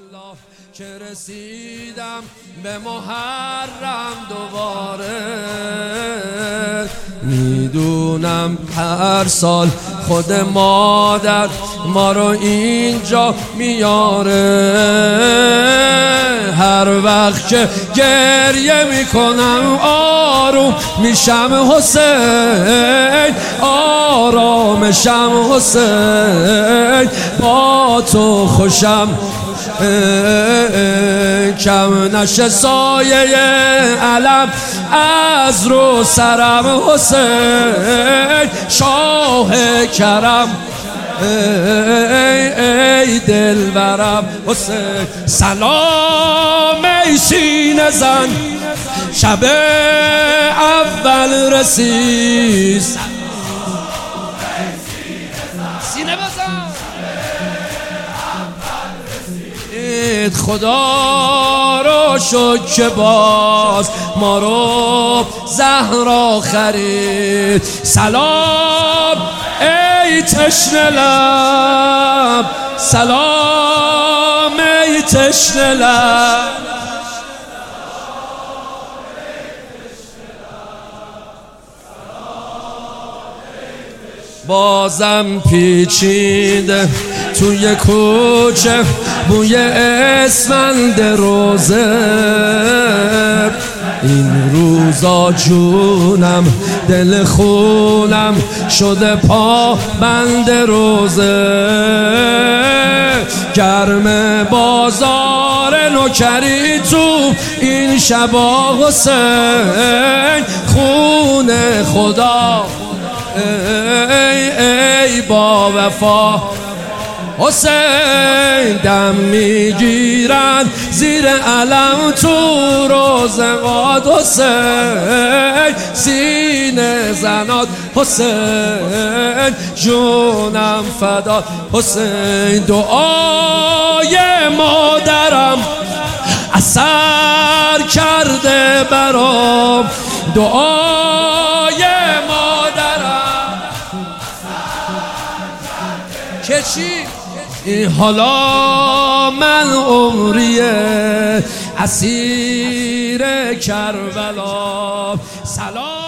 الله که رسیدم به محرم دوباره. میدونم هر سال خود مادر ما رو اینجا میاره. هر وقت که گریه میکنم آروم میشم حسین، آرامشم حسین، با تو خوشم کم نشه سایه علم از رو سرم حسین، شاه کرم ای دلبرم حسین. سلام ای سینه زن شب اول رسید، سینه بزن خدا رو شکر که باز ما رو زهرا خرید. سلام ای تشنه لب، سلام ای تشنه لب، بازم پیچیده توی کوچه بوی اسفند روزه. این روزا جونم دل خونم شده پا بند روزه. گرم بازار نوکری تو این شبا حسین، خون خدا ای با وفا حسین. دم میگیرن زیر علم تو روزگاد حسین، سینه زناد حسین، جونم فداد حسین. دعای مادرم اثر کرده برام، دعای مادرم که چی؟ حالا من عمریه اسیر کربلا. سلام